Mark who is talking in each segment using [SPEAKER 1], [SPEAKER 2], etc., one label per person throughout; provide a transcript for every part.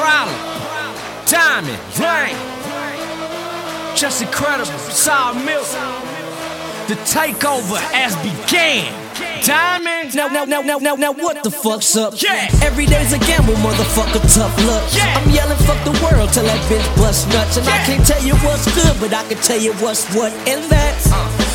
[SPEAKER 1] Problem, Diamond, Rain, just incredible, Sour Milk. The takeover has began. Diamond.
[SPEAKER 2] Now, what the fuck's up?
[SPEAKER 1] Yeah.
[SPEAKER 2] Every day's a gamble, motherfucker, tough luck.
[SPEAKER 1] Yeah.
[SPEAKER 2] I'm yelling, fuck the world till that bitch bust nuts. And I
[SPEAKER 1] Yeah.
[SPEAKER 2] can't tell you what's good, but I can tell you what's what. And that's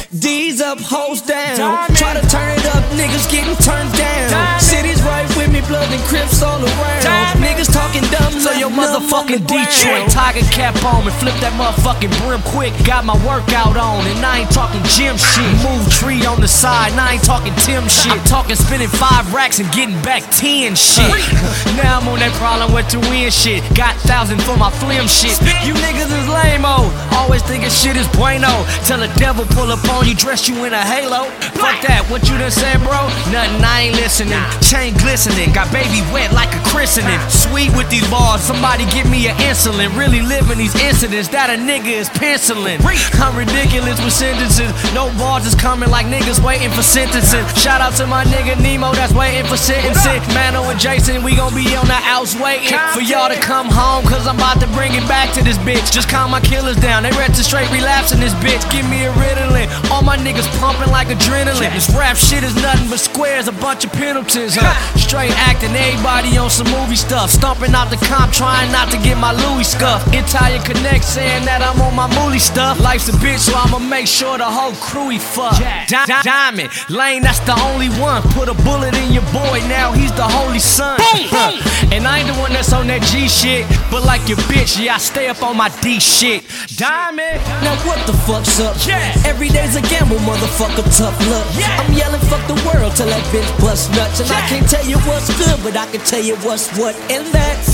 [SPEAKER 2] D's up, hoes down.
[SPEAKER 1] Diamond.
[SPEAKER 2] Try to turn it up, niggas getting turned down.
[SPEAKER 1] Diamond.
[SPEAKER 2] City's right with me, blood and Crips all around.
[SPEAKER 1] Diamond.
[SPEAKER 2] Niggas talking dumb,
[SPEAKER 1] So your motherfucking Detroit
[SPEAKER 2] Detroit.
[SPEAKER 1] Tiger cap on and flip that motherfucking brim quick. Got my workout on and I ain't talking gym shit. Move tree on the side and I ain't talking Tim shit. I'm talking spinning 5 racks and getting back 10 shit. Now I'm on that problem with the win shit. Got 1,000 for my flim shit. You niggas is lame-o. Always thinking shit is bueno. Till the devil pull up on you, dress you in a halo. Fuck that, what you done said, bro? Nothing, I ain't listening. Chain glistening, got baby wet like a christening. Sweet with these bars, somebody give me an insulin. Really living these incidents that a nigga is penciling. I'm ridiculous with sentences. No bars is coming like niggas waiting for sentencing. Shout out to my nigga Nemo that's waiting for sentencing. Mano and Jason, we gon' be on the outs waiting for y'all to come home, cause I'm about to bring it back to this bitch. Just calm my killers down, they ready to straight relapse in this bitch. Give me a Ritalin, all my niggas pumping like adrenaline. This rap shit is nothing but squares, a bunch of penalties, huh? Straight acting, everybody on some movie stuff. Stomping out the comp, trying not to get my Louis scuffed. Italian Connect saying that I'm on my mooly stuff. Life's a bitch, so I'ma make sure the whole crew he fuck. Diamond, Lane, that's the only one. Put a bullet in your boy, now he's the holy son. And I ain't the one that's on that G shit, but like your bitch, yeah, I stay up on my D shit. Diamond.
[SPEAKER 2] Now what the fuck's up?
[SPEAKER 1] Yeah.
[SPEAKER 2] Every day's a gamble, motherfucker, tough luck.
[SPEAKER 1] Yeah.
[SPEAKER 2] I'm yelling, fuck the world till that bitch bust nuts. And I
[SPEAKER 1] Yeah.
[SPEAKER 2] can't tell you what's good, but I can tell you what's what. And that's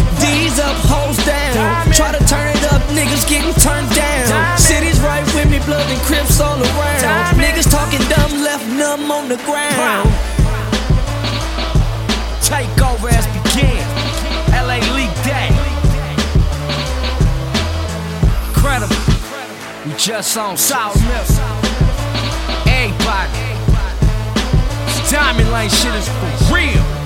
[SPEAKER 2] D's up, hoes down.
[SPEAKER 1] Diamond.
[SPEAKER 2] Try to turn it up, niggas getting turned down.
[SPEAKER 1] Diamond.
[SPEAKER 2] City's right with me, blood and Crips all around.
[SPEAKER 1] Diamond.
[SPEAKER 2] Niggas talking dumb, left numb on the ground.
[SPEAKER 1] Takeover has began. LA League Day. Incredible. We just on Sour Milk. Everybody. This Diamond Lane shit is for real.